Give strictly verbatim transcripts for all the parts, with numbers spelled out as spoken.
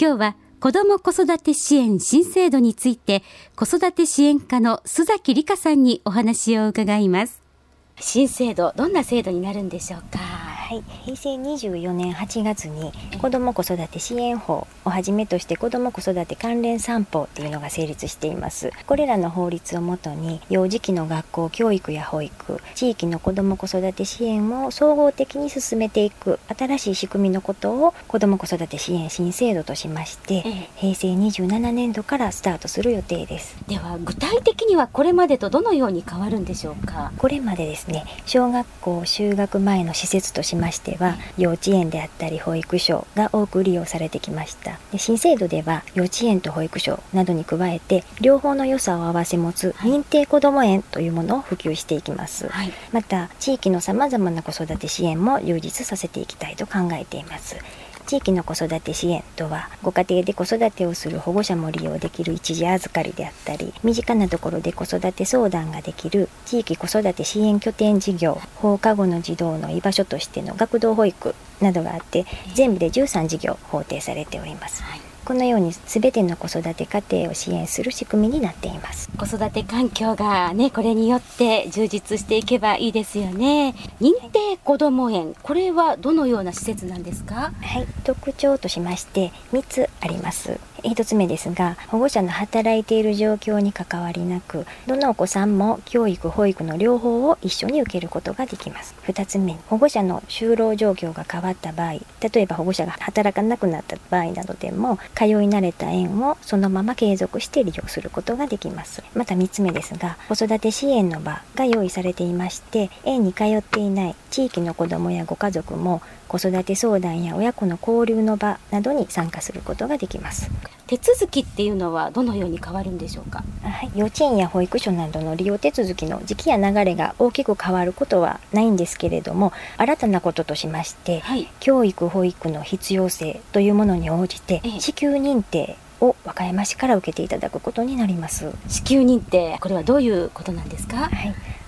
今日は子ども子育て支援新制度について子育て支援課の須崎里香さんにお話を伺います。新制度、どんな制度になるんでしょうか。 はい、平成にじゅうよねんはちがつに子ども子育て支援法をはじめとして子ども子育て関連三法というのが成立しています。これらの法律をもとに幼児期の学校教育や保育、地域の子ども子育て支援を総合的に進めていく新しい仕組みのことを子ども子育て支援新制度としまして、ええ、平成にじゅうななねんどからスタートする予定です。 では具体的にはこれまでとどのように変わるんでしょうか。 これまでですね、小学校就学前の施設としましては、幼稚園であったり保育所が多く利用されてきました。で、新制度では幼稚園と保育所などに加えて両方の良さを併せ持つ認定こども園というものを普及していきます、はい、また地域のさまざまな子育て支援も充実させていきたいと考えています。地域の子育て支援とは、ご家庭で子育てをする保護者も利用できる一時預かりであったり、身近なところで子育て相談ができる地域子育て支援拠点事業、放課後の児童の居場所としての学童保育などがあって、全部でじゅうさんじぎょう法定されております、はい。このように全ての子育て家庭を支援する仕組みになっています。 子育て環境がね、これによって充実していけばいいですよね。認定こども園、これはどのような施設なんですか。 はい、特徴としましてみっつあります。ひとつめですが、保護者の働いている状況に関わりなく、どのお子さんも教育保育の両方を一緒に受けることができます。ふたつめ、保護者の就労状況が変わった場合、例えば保護者が働かなくなった場合などでも通い慣れた園をそのまま継続して利用することができます。またみっつめですが、子育て支援の場が用意されていまして、園に通っていない地域の子どもやご家族も子育て相談や親子の交流の場などに参加することができます。 手続きっていうのはどのように変わるんでしょうか。 はい、幼稚園や保育所などの利用手続きの時期や流れが大きく変わることはないんですけれども、新たなこととしまして、はい、教育保育の必要性というものに応じて支給認定を和歌山市から受けていただくことになります。 支給認定、これはどういうことなんですか。はい、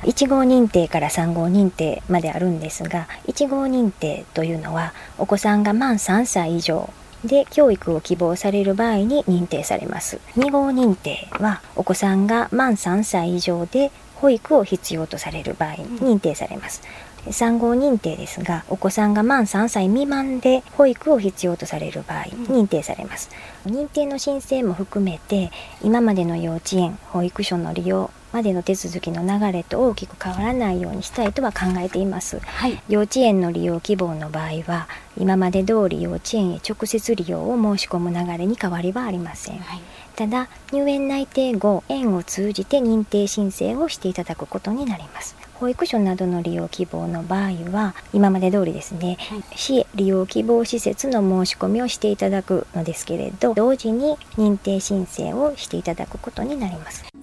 いちごう認定からさんごう認定まであるんですが、いちごう認定というのはお子さんが満さんさい以上で教育を希望される場合に認定されます。にごう認定はお子さんが満さんさい以上で保育を必要とされる場合に認定されます。さんごう認定ですが、お子さんが満さんさい未満で保育を必要とされる場合認定されます。認定の申請も含めて今までの幼稚園保育所の利用までの手続きの流れと大きく変わらないようにしたいとは考えています、はい、幼稚園の利用希望の場合は今まで通り幼稚園へ直接利用を申し込む流れに変わりはありません、はい、ただ入園内定後園を通じて認定申請をしていただくことになります。保育所などの利用希望の場合は今まで通りですね、はい、市へ利用希望施設の申し込みをしていただくのですけれど、同時に認定申請をしていただくことになります。